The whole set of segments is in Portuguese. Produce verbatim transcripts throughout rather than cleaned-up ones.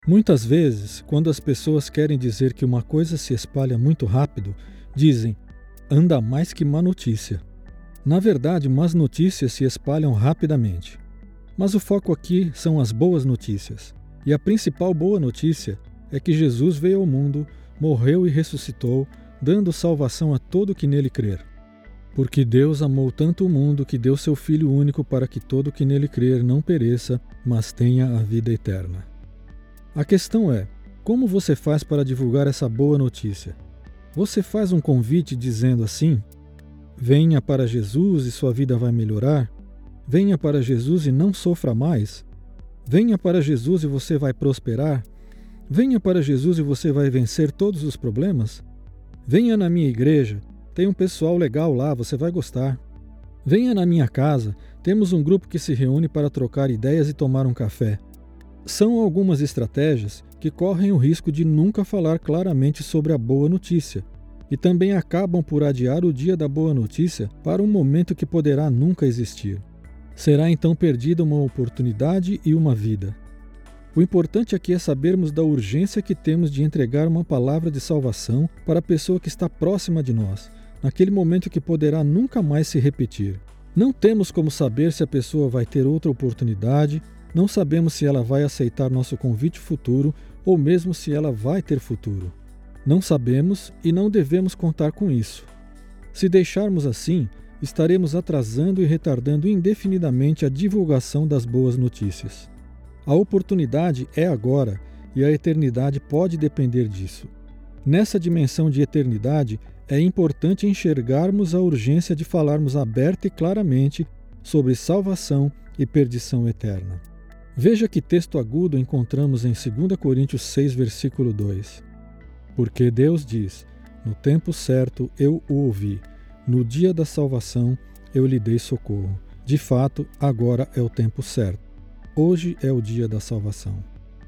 Muitas vezes, quando as pessoas querem dizer que uma coisa se espalha muito rápido, dizem, anda mais que má notícia. Na verdade, más notícias se espalham rapidamente. Mas o foco aqui são as boas notícias. E a principal boa notícia é que Jesus veio ao mundo, morreu e ressuscitou, dando salvação a todo que nele crer. Porque Deus amou tanto o mundo que deu seu Filho único para que todo que nele crer não pereça, mas tenha a vida eterna. A questão é, como você faz para divulgar essa boa notícia? Você faz um convite dizendo assim, venha para Jesus e sua vida vai melhorar? Venha para Jesus e não sofra mais? Venha para Jesus e você vai prosperar? Venha para Jesus e você vai vencer todos os problemas? Venha na minha igreja, tem um pessoal legal lá, você vai gostar. Venha na minha casa, temos um grupo que se reúne para trocar ideias e tomar um café. São algumas estratégias que correm o risco de nunca falar claramente sobre a boa notícia e também acabam por adiar o dia da boa notícia para um momento que poderá nunca existir. Será então perdida uma oportunidade e uma vida. O importante aqui é sabermos da urgência que temos de entregar uma palavra de salvação para a pessoa que está próxima de nós, naquele momento que poderá nunca mais se repetir. Não temos como saber se a pessoa vai ter outra oportunidade, não sabemos se ela vai aceitar nosso convite futuro ou mesmo se ela vai ter futuro. Não sabemos e não devemos contar com isso. Se deixarmos assim, estaremos atrasando e retardando indefinidamente a divulgação das boas notícias. A oportunidade é agora e a eternidade pode depender disso. Nessa dimensão de eternidade, é importante enxergarmos a urgência de falarmos aberta e claramente sobre salvação e perdição eterna. Veja que texto agudo encontramos em dois Coríntios seis, versículo dois. Porque Deus diz, no tempo certo eu o ouvi, no dia da salvação eu lhe dei socorro. De fato, agora é o tempo certo. Hoje é o dia da salvação.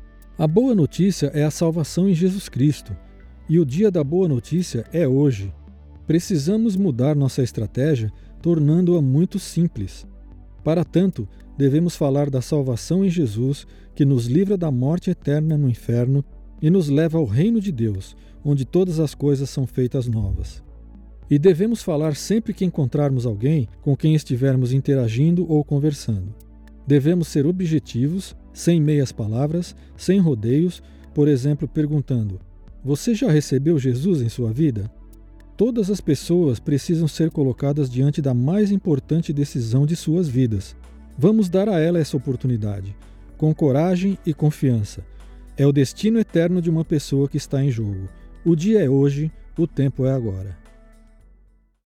A boa notícia é a salvação em Jesus Cristo, e o dia da boa notícia é hoje. Precisamos mudar nossa estratégia, tornando-a muito simples. Para tanto, devemos falar da salvação em Jesus, que nos livra da morte eterna no inferno e nos leva ao reino de Deus, onde todas as coisas são feitas novas. E devemos falar sempre que encontrarmos alguém com quem estivermos interagindo ou conversando. Devemos ser objetivos, sem meias palavras, sem rodeios, por exemplo, perguntando: você já recebeu Jesus em sua vida? Todas as pessoas precisam ser colocadas diante da mais importante decisão de suas vidas. Vamos dar a ela essa oportunidade, com coragem e confiança. É o destino eterno de uma pessoa que está em jogo. O dia é hoje, o tempo é agora.